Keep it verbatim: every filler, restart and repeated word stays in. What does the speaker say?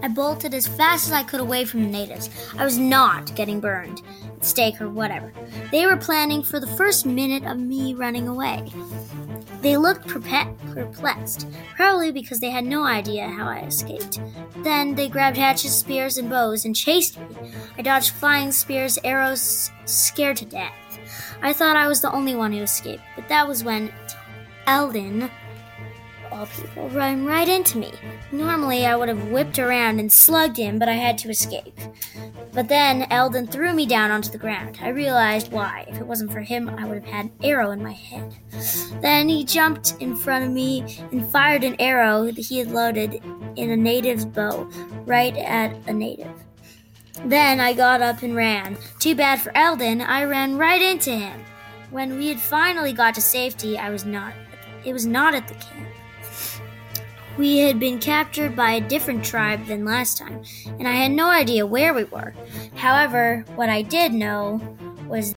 I bolted as fast as I could away from the natives. I was not getting burned, at stake or whatever. They were planning for the first minute of me running away. They looked perplexed, probably because they had no idea how I escaped. Then they grabbed hatchets, spears, and bows and chased me. I dodged flying spears, arrows, scared to death. I thought I was the only one who escaped, but that was when Eldon, all people, ran right into me. Normally, I would have whipped around and slugged him, but I had to escape. But then Eldon threw me down onto the ground. I realized why. If it wasn't for him, I would have had an arrow in my head. Then he jumped in front of me and fired an arrow that he had loaded in a native's bow, right at a native. Then I got up and ran. Too bad for Eldon, I ran right into him. When we had finally got to safety, I was not. It was not at the camp. We had been captured by a different tribe than last time, and I had no idea where we were. However, what I did know was